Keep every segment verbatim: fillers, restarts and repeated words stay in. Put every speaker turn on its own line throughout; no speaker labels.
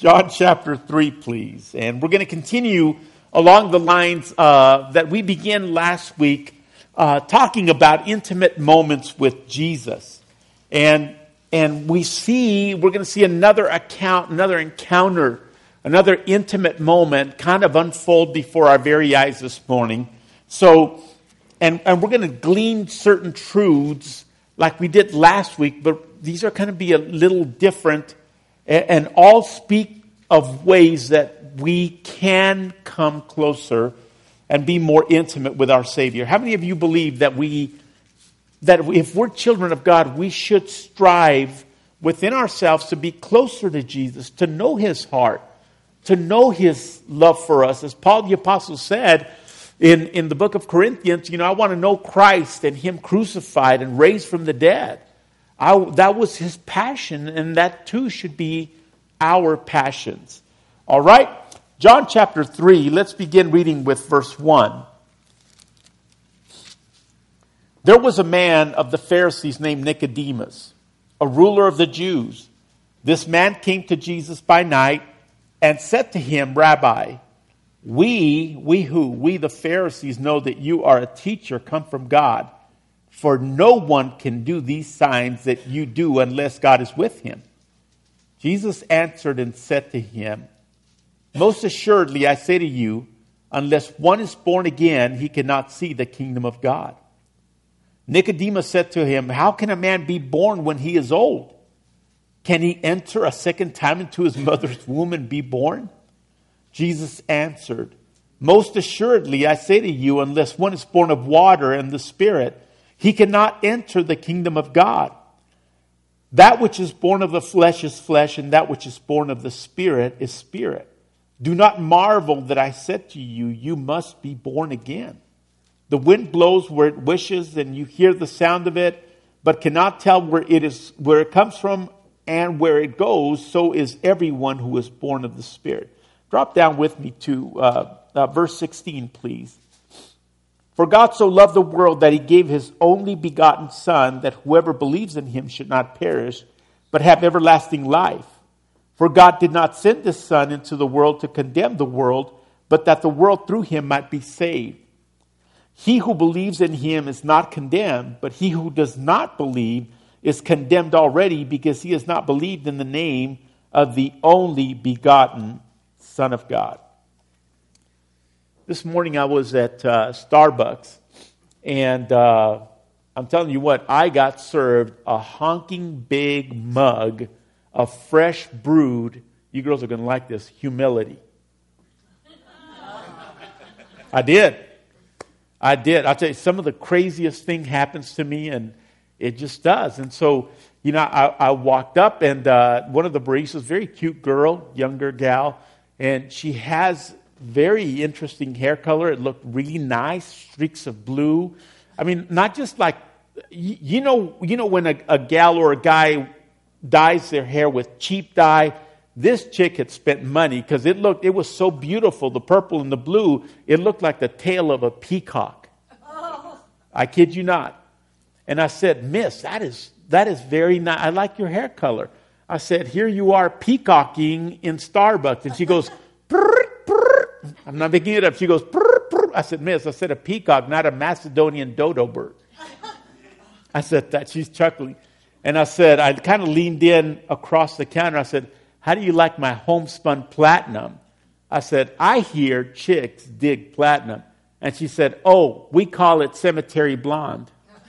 John chapter three, please. And we're going to continue along the lines uh, that we began last week, uh, talking about intimate moments with Jesus. And and we see, we're going to see another account, another encounter, another intimate moment kind of unfold before our very eyes this morning. So, and, and we're going to glean certain truths like we did last week, but these are going to be a little different and, and all speak of ways that we can come closer and be more intimate with our Savior. How many of you believe that we, that if we're children of God, we should strive within ourselves to be closer to Jesus, to know His heart, to know His love for us? As Paul the Apostle said in, in the book of Corinthians, you know, I want to know Christ and Him crucified and raised from the dead. I, that was his passion, and that too should be our passions. All right, John chapter three, let's begin reading with verse one. There was a man of the Pharisees named Nicodemus, a ruler of the Jews. This man came to Jesus by night and said to him, Rabbi, we, we who? We the Pharisees know that you are a teacher come from God. For no one can do these signs that you do unless God is with him. Jesus answered and said to him, most assuredly I say to you, unless one is born again, he cannot see the kingdom of God. Nicodemus said to him, how can a man be born when he is old? Can he enter a second time into his mother's womb and be born? Jesus answered, most assuredly I say to you, unless one is born of water and the Spirit, he cannot enter the kingdom of God. That which is born of the flesh is flesh, and that which is born of the Spirit is spirit. Do not marvel that I said to you, you must be born again. The wind blows where it wishes, and you hear the sound of it, but cannot tell where it is, where it comes from and where it goes. So is everyone who is born of the Spirit. Drop down with me to uh, uh, verse sixteen, please. For God so loved the world that He gave His only begotten Son, that whoever believes in Him should not perish, but have everlasting life. For God did not send His Son into the world to condemn the world, but that the world through Him might be saved. He who believes in Him is not condemned, but he who does not believe is condemned already, because he has not believed in the name of the only begotten Son of God. This morning I was at uh, Starbucks, and uh, I'm telling you what, I got served a honking big mug of fresh brewed, you girls are going to like this, humility. I did. I did. I'll tell you, some of the craziest thing happens to me, and it just does. And so, you know, I, I walked up, and uh, one of the baristas, very cute girl, younger gal, and she has very interesting hair color. It looked really nice, streaks of blue. I mean, not just like, you know, you know when a, a gal or a guy dyes their hair with cheap dye. This chick had spent money because it looked, it was so beautiful. The purple and the blue, it looked like the tail of a peacock. Oh. I kid you not. And I said, Miss, that is that is very nice. I like your hair color. I said, here you are peacocking in Starbucks. And she goes, prrr, prrr. I'm not making it up. She goes, prrr, prrr. I said, Miss, I said a peacock, not a Macedonian dodo bird. I said that. She's chuckling. And I said, I kind of leaned in across the counter. I said, how do you like my homespun platinum? I said, I hear chicks dig platinum. And she said, oh, we call it cemetery blonde.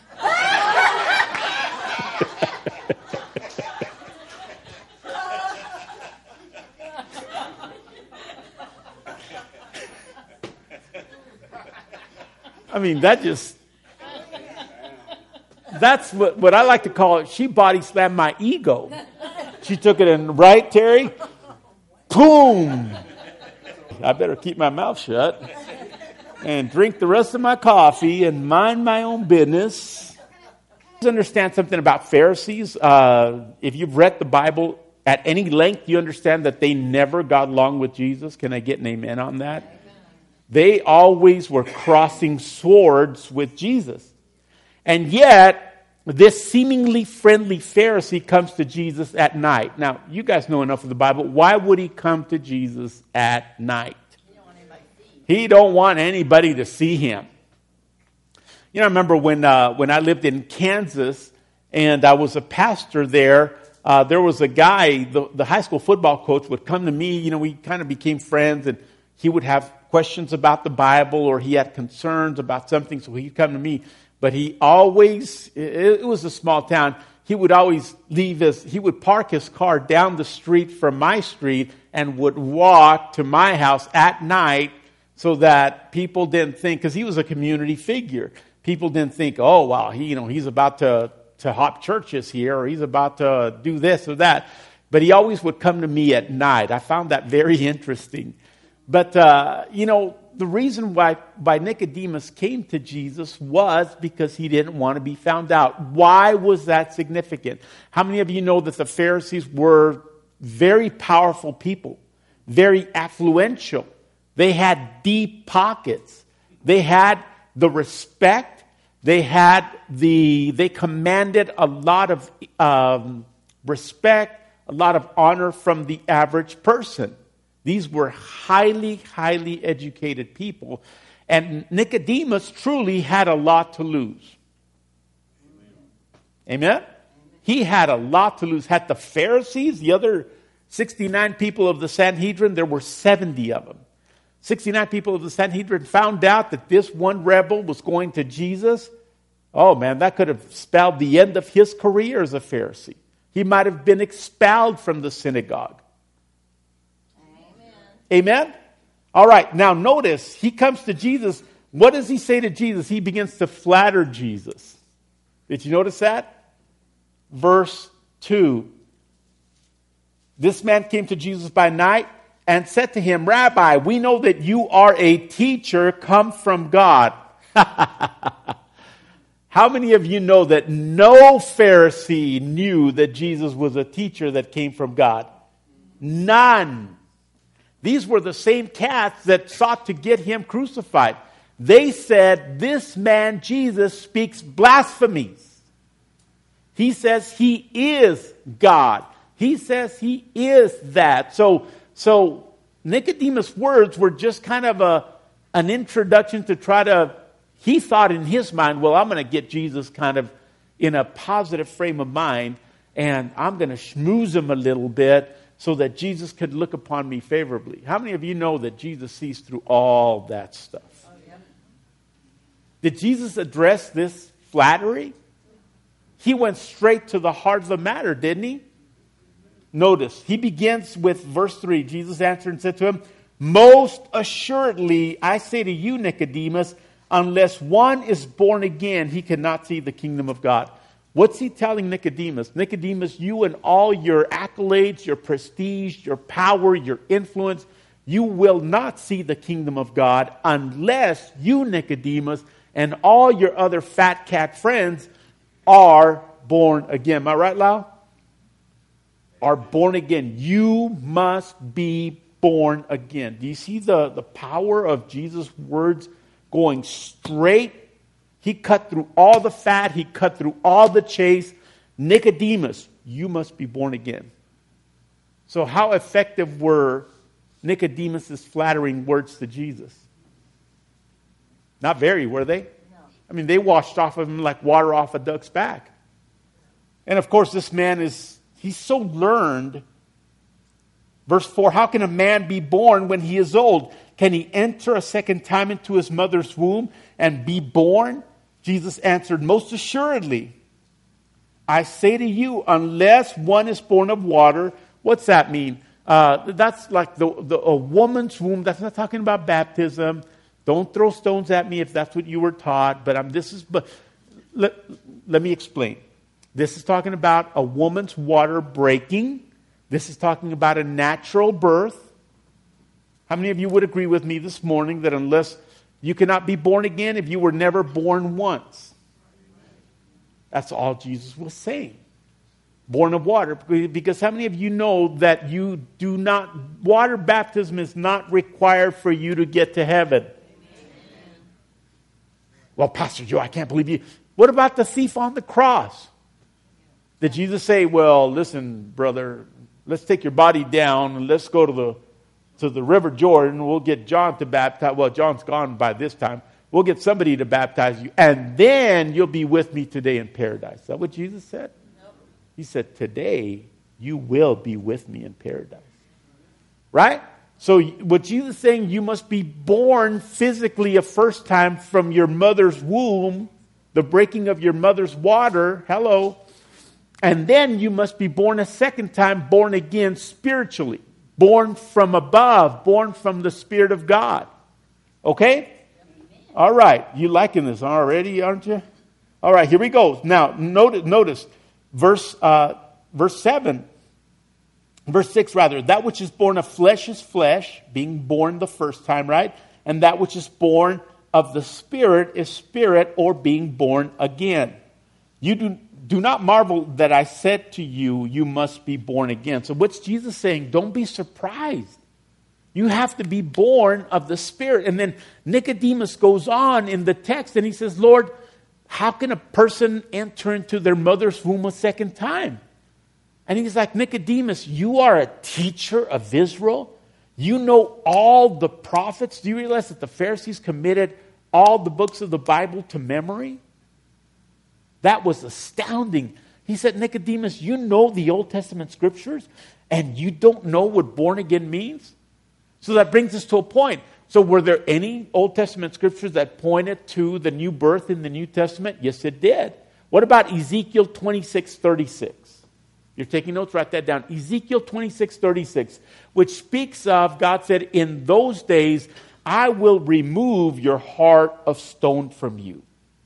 I mean, that just, that's what, what I like to call it. She body slammed my ego. She took it in, right, Terry? Boom! I better keep my mouth shut and drink the rest of my coffee and mind my own business. Understand something about Pharisees. Uh, if you've read the Bible at any length, you understand that they never got along with Jesus. Can I get an amen on that? Amen. They always were crossing swords with Jesus. And yet, this seemingly friendly Pharisee comes to Jesus at night. Now, you guys know enough of the Bible. Why would he come to Jesus at night? He don't want anybody to see him. You know, I remember when uh, when I lived in Kansas and I was a pastor there, uh, there was a guy, the, the high school football coach would come to me. You know, we kind of became friends, and he would have questions about the Bible or he had concerns about something, so he'd come to me. But he always, it, it was a small town, he would always leave his, he would park his car down the street from my street and would walk to my house at night so that people didn't think, because he was a community figure, people didn't think, oh, wow, he, you know, he's about to, to hop churches here, or he's about to do this or that. But he always would come to me at night. I found that very interesting. But, uh, you know, the reason why, why Nicodemus came to Jesus was because he didn't want to be found out. Why was that significant? How many of you know that the Pharisees were very powerful people, very affluential? They had deep pockets. They had the respect. They had the, they commanded a lot of um, respect, a lot of honor from the average person. These were highly, highly educated people. And Nicodemus truly had a lot to lose. Amen? Amen? He had a lot to lose. Had the Pharisees, the other sixty-nine people of the Sanhedrin, there were seventy of them. sixty-nine people of the Sanhedrin found out that this one rebel was going to Jesus. Oh man, that could have spelled the end of his career as a Pharisee. He might have been expelled from the synagogue. Amen? All right, now notice, he comes to Jesus. What does he say to Jesus? He begins to flatter Jesus. Did you notice that? Verse two. This man came to Jesus by night and said to him, Rabbi, we know that you are a teacher come from God. How many of you know that no Pharisee knew that Jesus was a teacher that came from God? None. These were the same cats that sought to get him crucified. They said, this man Jesus speaks blasphemies. He says he is God. He says he is that. So, so Nicodemus' words were just kind of a, an introduction to try to, he thought in his mind, well, I'm going to get Jesus kind of in a positive frame of mind, and I'm going to schmooze him a little bit, so that Jesus could look upon me favorably. How many of you know that Jesus sees through all that stuff? Oh, yeah. Did Jesus address this flattery? He went straight to the heart of the matter, didn't he? Notice, he begins with verse three. Jesus answered and said to him, most assuredly, I say to you, Nicodemus, unless one is born again, he cannot see the kingdom of God. What's he telling Nicodemus? Nicodemus, you and all your accolades, your prestige, your power, your influence, you will not see the kingdom of God unless you, Nicodemus, and all your other fat cat friends are born again. Am I right, Lau? Are born again. You must be born again. Do you see the, the power of Jesus' words going straight? He cut through all the fat. He cut through all the chase. Nicodemus, you must be born again. So how effective were Nicodemus' flattering words to Jesus? Not very, were they? No. I mean, they washed off of him like water off a duck's back. And of course, this man is, he's so learned. Verse four, how can a man be born when he is old? Can he enter a second time into his mother's womb and be born? Jesus answered, most assuredly, I say to you, unless one is born of water. What's that mean? Uh, that's like the, the a woman's womb. That's not talking about baptism. Don't throw stones at me if that's what you were taught. But I'm, this is. But let, let me explain. This is talking about a woman's water breaking. This is talking about a natural birth. How many of you would agree with me this morning that unless you cannot be born again if you were never born once? That's all Jesus was saying. Born of water. Because how many of you know that you do not, water baptism is not required for you to get to heaven? Well, Pastor Joe, I can't believe you. What about the thief on the cross? Did Jesus say, well, listen, brother, let's take your body down and let's go to the to the River Jordan. We'll get John to baptize. Well, John's gone by this time. We'll get somebody to baptize you, and then you'll be with me today in paradise. Is that what Jesus said? No. He said, today you will be with me in paradise. Right? So what Jesus is saying, you must be born physically a first time from your mother's womb, the breaking of your mother's water. Hello. And then you must be born a second time, born again spiritually. Born from above, born from the Spirit of God. Okay? All right. You liking this already, aren't you? All right, here we go. Now, notice, notice verse, uh, verse seven. Verse six, rather. That which is born of flesh is flesh, being born the first time, right? And that which is born of the Spirit is spirit, or being born again. You do Do not marvel that I said to you, you must be born again. So what's Jesus saying? Don't be surprised. You have to be born of the Spirit. And then Nicodemus goes on in the text and he says, Lord, how can a person enter into their mother's womb a second time? And he's like, Nicodemus, you are a teacher of Israel. You know all the prophets. Do you realize that the Pharisees committed all the books of the Bible to memory? That was astounding. He said, Nicodemus, you know the Old Testament scriptures and you don't know what born again means? So that brings us to a point. So were there any Old Testament scriptures that pointed to the new birth in the New Testament? Yes, it did. What about Ezekiel twenty-six thirty-six? You're taking notes, write that down. Ezekiel twenty-six thirty-six, which speaks of, God said, in those days, I will remove your heart of stone from you.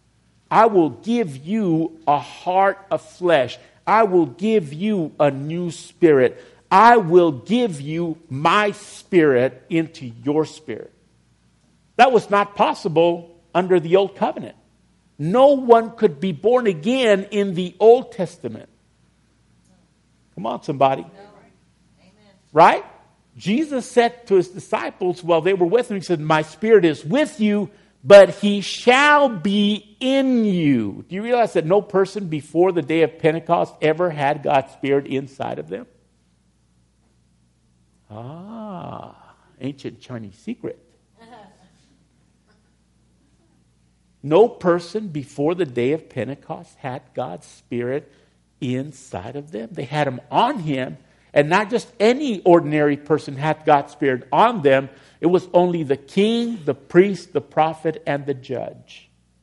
I will give you a heart of flesh. I will give you a new spirit. I will give you my spirit into your spirit. That was not possible under the Old Covenant. No one could be born again in the Old Testament. Come on, somebody. No. Right? Jesus said to his disciples while they were with him, he said, my spirit is with you, but he shall be in you. Do you realize that no person before the day of Pentecost ever had God's Spirit inside of them? Ah, ancient Chinese secret. No person before the day of Pentecost had God's Spirit inside of them. They had him on him, and not just any ordinary person had God's Spirit on them. It was only the king, the priest, the prophet, and the judge.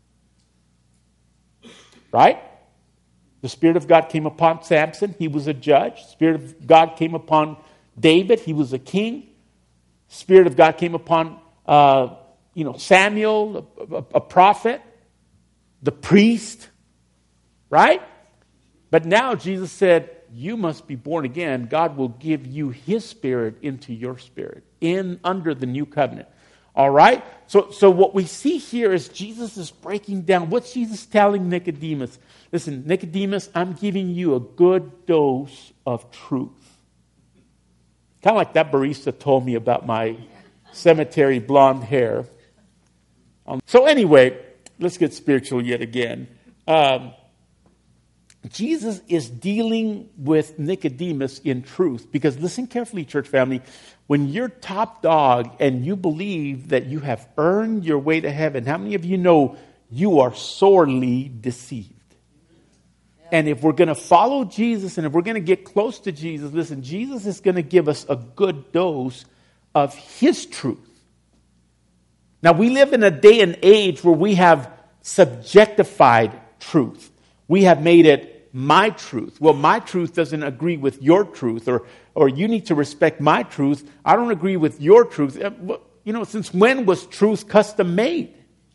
Right? The Spirit of God came upon Samson. He was a judge. The Spirit of God came upon David. He was a king. The Spirit of God came upon uh, you know, Samuel, a, a, a prophet, the priest. Right? But now Jesus said, you must be born again. God will give you his Spirit into your spirit, in under the new covenant. All right? So, so what we see here is Jesus is breaking down. What's Jesus telling Nicodemus? Listen, Nicodemus, I'm giving you a good dose of truth. Kind of like that barista told me about my cemetery blonde hair. Um, so anyway, let's get spiritual yet again. Um, Jesus is dealing with Nicodemus in truth. Because listen carefully, church family. When you're top dog and you believe that you have earned your way to heaven, how many of you know you are sorely deceived? And if we're going to follow Jesus and if we're going to get close to Jesus, listen, Jesus is going to give us a good dose of his truth. Now, we live in a day and age where we have subjectified truth. We have made it my truth. Well, my truth doesn't agree with your truth, or or you need to respect my truth. I don't agree with your truth. You know, since when was truth custom made?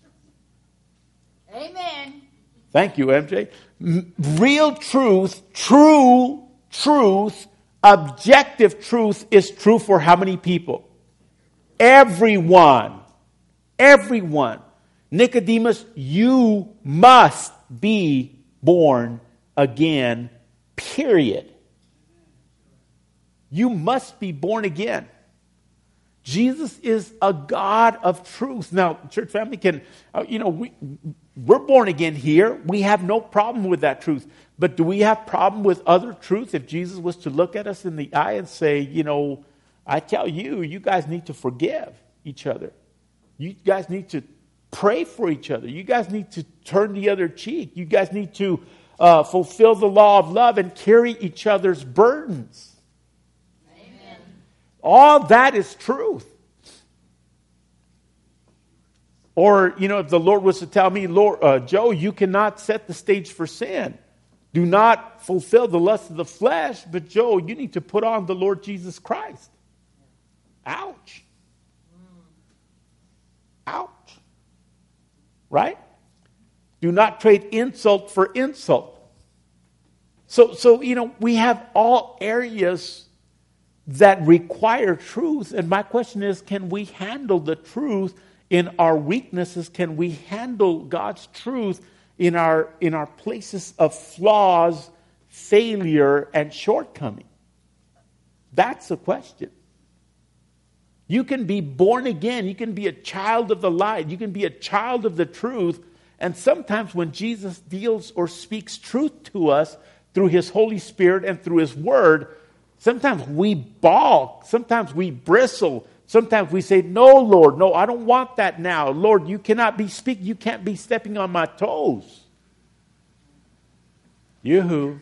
Amen.
Thank you, M J. Real truth, true truth, objective truth is true for how many people? Everyone. Everyone. Nicodemus, you must be born again, period. You must be born again. Jesus is a God of truth. Now, church family, can, uh, you know, we, we're born again here. We have no problem with that truth. But do we have problem with other truth if Jesus was to look at us in the eye and say, you know, I tell you, you guys need to forgive each other. You guys need to pray for each other. You guys need to turn the other cheek. You guys need to uh, fulfill the law of love and carry each other's burdens. Amen. All that is truth. Or, you know, if the Lord was to tell me, Lord, uh, Joe, you cannot set the stage for sin. Do not fulfill the lust of the flesh. But Joe, you need to put on the Lord Jesus Christ. Ouch. Ouch. Right? Do not trade insult for insult. So, so, you know, we have all areas that require truth. And my question is, can we handle the truth in our weaknesses? Can we handle God's truth in our, in our places of flaws, failure, and shortcoming? That's the question. You can be born again. You can be a child of the light. You can be a child of the truth. And sometimes when Jesus deals or speaks truth to us through His Holy Spirit and through His Word, sometimes we balk. Sometimes we bristle. Sometimes we say, no, Lord, no, I don't want that now. Lord, you cannot be speaking. You can't be stepping on my toes. Yoo-hoo.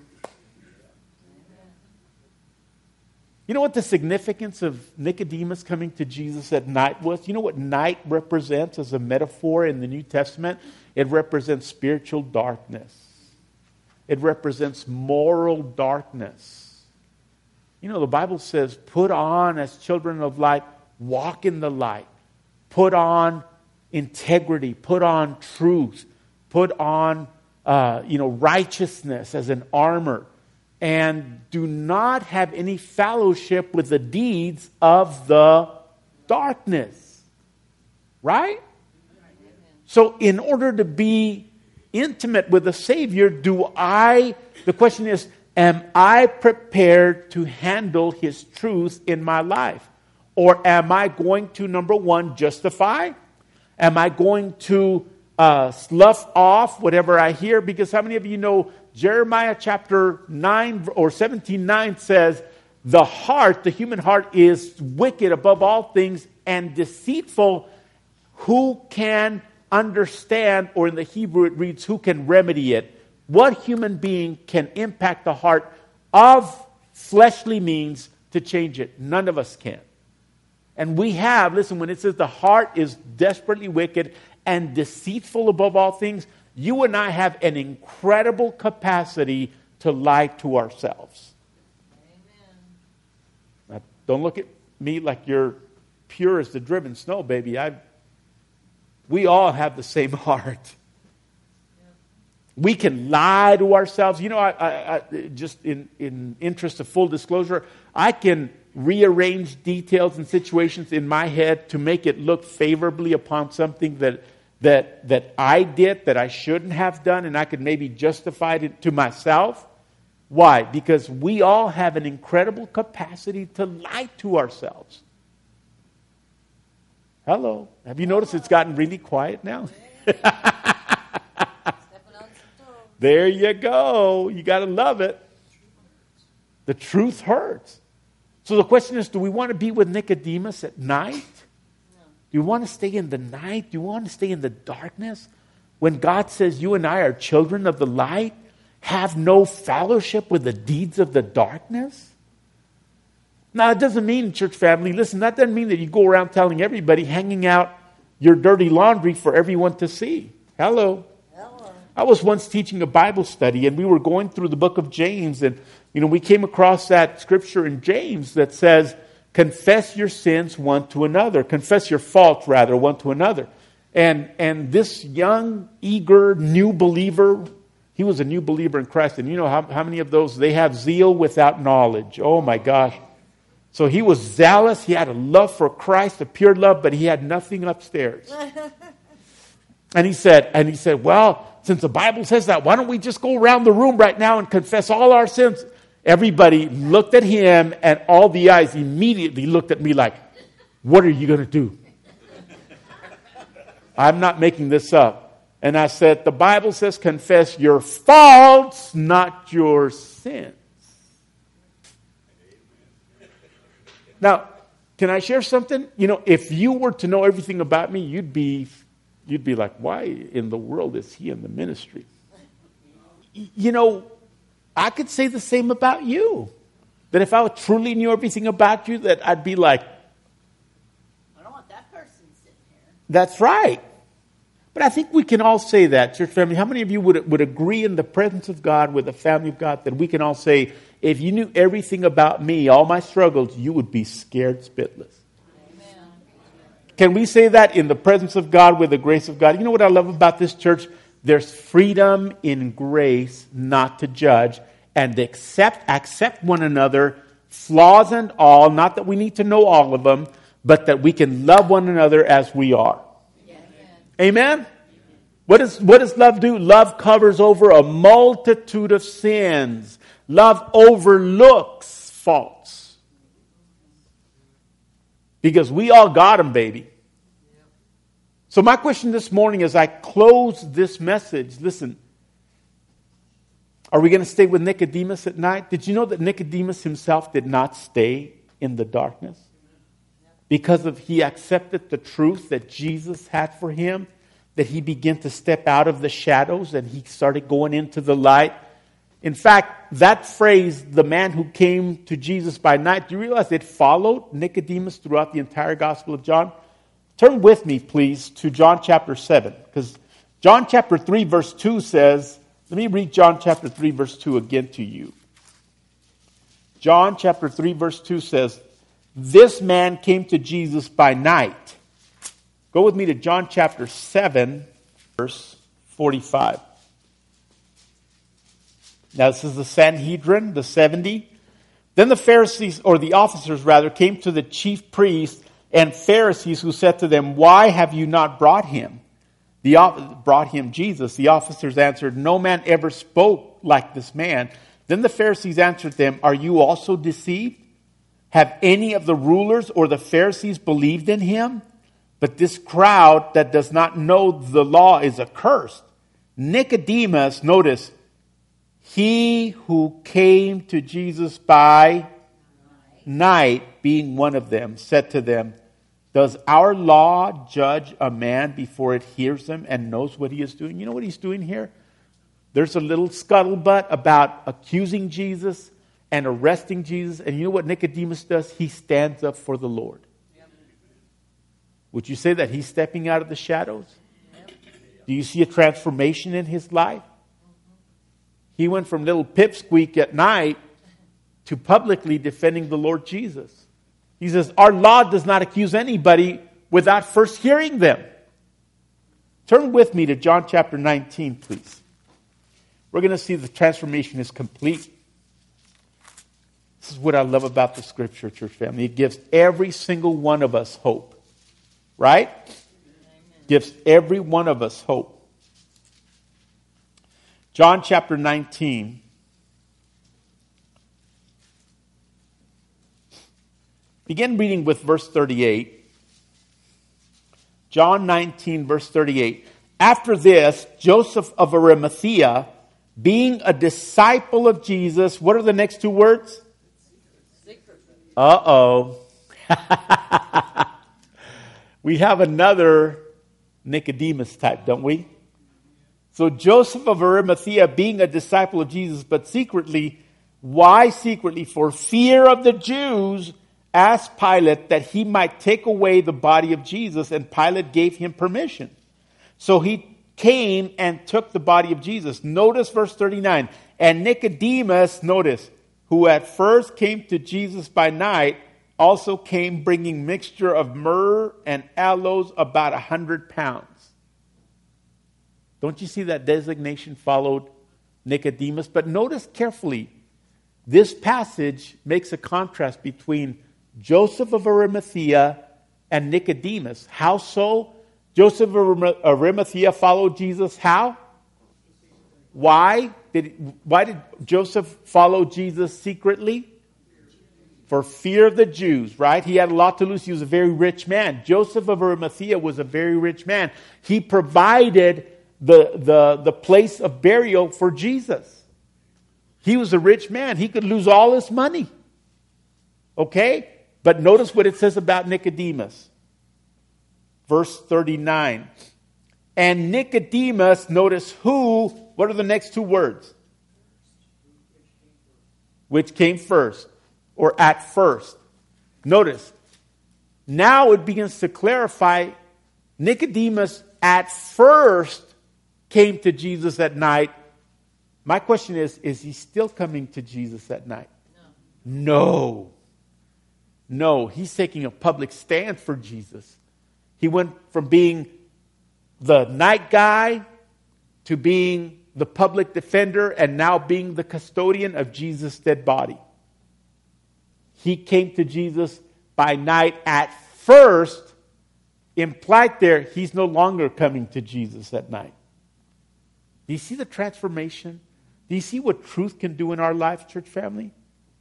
You know what the significance of Nicodemus coming to Jesus at night was? You know what night represents as a metaphor in the New Testament? It represents spiritual darkness. It represents moral darkness. You know, the Bible says, put on as children of light, walk in the light. Put on integrity. Put on truth. Put on, uh, you know, righteousness as an armor. And do not have any fellowship with the deeds of the darkness. Right? So in order to be intimate with the Savior, do I, the question is, am I prepared to handle His truth in my life? Or am I going to, number one, justify? Am I going to uh, slough off whatever I hear? Because how many of you know Jeremiah chapter nine or seventeen nine says, the heart, the human heart is wicked above all things and deceitful. Who can understand? Or in the Hebrew it reads, who can remedy it? What human being can impact the heart of fleshly means to change it? None of us can. And we have, listen, when it says the heart is desperately wicked and deceitful above all things, you and I have an incredible capacity to lie to ourselves. Amen. Now, don't look at me like you're pure as the driven snow, baby. I, we all have the same heart. Yep. We can lie to ourselves. You know, I, I, I just in, in interest of full disclosure, I can rearrange details and situations in my head to make it look favorably upon something that that that I did that I shouldn't have done, and I could maybe justify it to myself. Why? Because we all have an incredible capacity to lie to ourselves. Hello. Have you noticed it's gotten really quiet now? There you go. You got to love it. The truth hurts. So the question is, do we want to be with Nicodemus at night? Do you want to stay in the night? Do you want to stay in the darkness? When God says you and I are children of the light, have no fellowship with the deeds of the darkness? Now, it doesn't mean, church family, listen, that doesn't mean that you go around telling everybody, hanging out your dirty laundry for everyone to see. Hello. Hello. I was once teaching a Bible study, and we were going through the book of James, and, you know, we came across that scripture in James that says, confess your sins one to another. Confess your faults, rather, one to another. And and this young, eager, new believer, he was a new believer in Christ. And you know how, how many of those, they have zeal without knowledge. Oh my gosh. So he was zealous. He had a love for Christ, a pure love, but he had nothing upstairs. And he said, and he said, well, since the Bible says that, why don't we just go around the room right now and confess all our sins? Everybody looked at him, and all the eyes immediately looked at me like, What are you going to do? I'm not making this up. And I said, the Bible says confess your faults, not your sins. Now, can I share something? You know, if you were to know everything about me, you'd be, you'd be like, why in the world is he in the ministry? You know, I could say the same about you. That if I truly knew everything about you, that I'd be like,
I don't want that person sitting here.
That's right. But I think we can all say that, church family. How many of you would, would agree in the presence of God, with the family of God, that we can all say, if you knew everything about me, all my struggles, you would be scared spitless. Amen. Can we say that in the presence of God, with the grace of God? You know what I love about this church? There's freedom in grace not to judge and accept, accept one another, flaws and all. Not that we need to know all of them, but that we can love one another as we are. Amen? What does, what does love do? Love covers over a multitude of sins. Love overlooks faults. Because we all got them, baby. So my question this morning as I close this message, listen. Are we going to stay with Nicodemus at night? Did you know that Nicodemus himself did not stay in the darkness? Because of he accepted the truth that Jesus had for him, that he began to step out of the shadows and he started going into the light. In fact, that phrase, the man who came to Jesus by night, do you realize it followed Nicodemus throughout the entire Gospel of John? Turn with me, please, to John chapter seven. Because John chapter three, verse two says, let me read John chapter three, verse two again to you. John chapter three, verse two says, this man came to Jesus by night. Go with me to John chapter seven, verse forty-five. Now this is the Sanhedrin, the seventy. Then the Pharisees, or the officers rather, came to the chief priests and Pharisees, who said to them, why have you not brought him? The brought him Jesus. The officers answered, no man ever spoke like this man. Then the Pharisees answered them, are you also deceived? Have any of the rulers or the Pharisees believed in him? But this crowd that does not know the law is accursed. Nicodemus, notice, he who came to Jesus by night, being one of them, said to them, does our law judge a man before it hears him and knows what he is doing? You know what he's doing here? There's a little scuttlebutt about accusing Jesus and arresting Jesus. And you know what Nicodemus does? He stands up for the Lord. Yep. Would you say that he's stepping out of the shadows? Yep. Do you see a transformation in his life? Mm-hmm. He went from little pipsqueak at night to publicly defending the Lord Jesus. He says, our law does not accuse anybody without first hearing them. Turn with me to John chapter nineteen, please. We're going to see the transformation is complete. This is what I love about the Scripture, church family. It gives every single one of us hope. Right? Amen. Gives every one of us hope. John chapter nineteen. Begin reading with verse thirty-eight. John nineteen, verse thirty-eight. After this, Joseph of Arimathea, being a disciple of Jesus, what are the next two words? Uh-oh. We have another Nicodemus type, don't we? So Joseph of Arimathea, being a disciple of Jesus, but secretly, why secretly? For fear of the Jews, asked Pilate that he might take away the body of Jesus, and Pilate gave him permission. So he came and took the body of Jesus. Notice verse thirty-nine. And Nicodemus, notice, who at first came to Jesus by night, also came bringing mixture of myrrh and aloes, about a hundred pounds. Don't you see that designation followed Nicodemus? But notice carefully, this passage makes a contrast between Joseph of Arimathea and Nicodemus. How so? Joseph of Arimathea followed Jesus how? Why? Did, why did Joseph follow Jesus secretly? for fear of the Jews, right? He had a lot to lose. He was a very rich man. Joseph of Arimathea was a very rich man. He provided the, the, the place of burial for Jesus. He was a rich man. He could lose all his money. Okay? But notice what it says about Nicodemus. Verse thirty-nine. And Nicodemus, notice who, what are the next two words? Which came first, or at first. Notice, now it begins to clarify, Nicodemus at first came to Jesus at night. My question is, is he still coming to Jesus at night? No. No, he's taking a public stand for Jesus. He went from being the night guy to being the public defender and now being the custodian of Jesus' dead body. He came to Jesus by night at first. Implied there, he's no longer coming to Jesus at night. Do you see the transformation? Do you see what truth can do in our life, church family?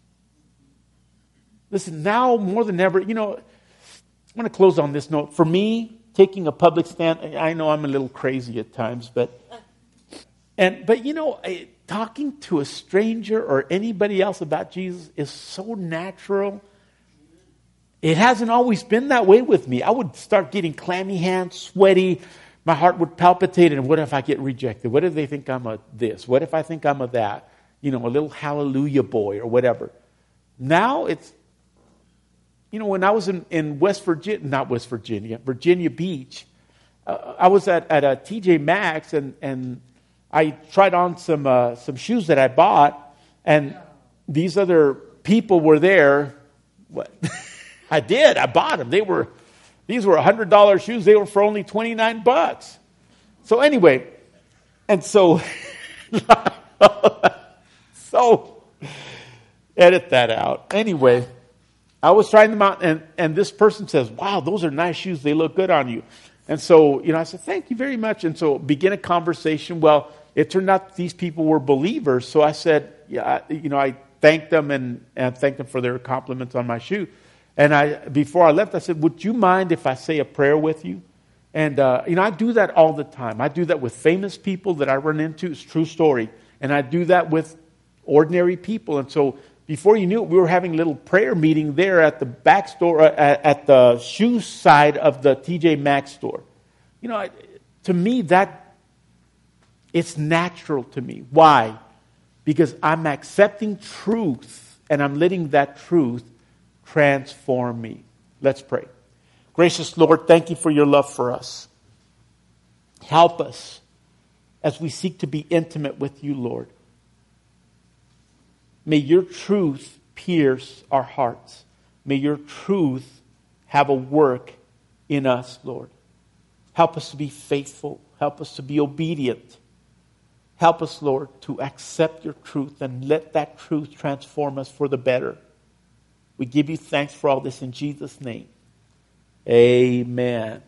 Listen, now more than ever, you know, I want to close on this note. For me, taking a public stand, I know I'm a little crazy at times, but and but you know, talking to a stranger or anybody else about Jesus is so natural. It hasn't always been that way with me. I would start getting clammy hands, sweaty. My heart would palpitate. And what if I get rejected? What if they think I'm a this? What if I think I'm a that? You know, a little hallelujah boy or whatever. Now it's, you know, when I was in, in West Virginia, not West Virginia, Virginia Beach, uh, I was at, at a T J Maxx and, and I tried on some uh, some shoes that I bought, and these other people were there. What? I did. I bought them. They were, these were one hundred dollars shoes. They were for only twenty-nine bucks. So anyway, and so, so, edit that out. Anyway, I was trying them out, and, and this person says, wow, those are nice shoes. They look good on you. And so, you know, I said, thank you very much. And so begin a conversation. Well, it turned out these people were believers. So I said, yeah, I, you know, I thanked them and, and thanked them for their compliments on my shoe. And I, before I left, I said, would you mind if I say a prayer with you? And, uh, you know, I do that all the time. I do that with famous people that I run into. It's a true story. And I do that with ordinary people. And so before you knew it, we were having a little prayer meeting there at the back store, uh, at, at the shoe side of the T J Maxx store. You know, I, to me, that, it's natural to me. Why? Because I'm accepting truth and I'm letting that truth transform me. Let's pray. Gracious Lord, thank you for your love for us. Help us as we seek to be intimate with you, Lord. May your truth pierce our hearts. May your truth have a work in us, Lord. Help us to be faithful. Help us to be obedient. Help us, Lord, to accept your truth and let that truth transform us for the better. We give you thanks for all this in Jesus' name. Amen.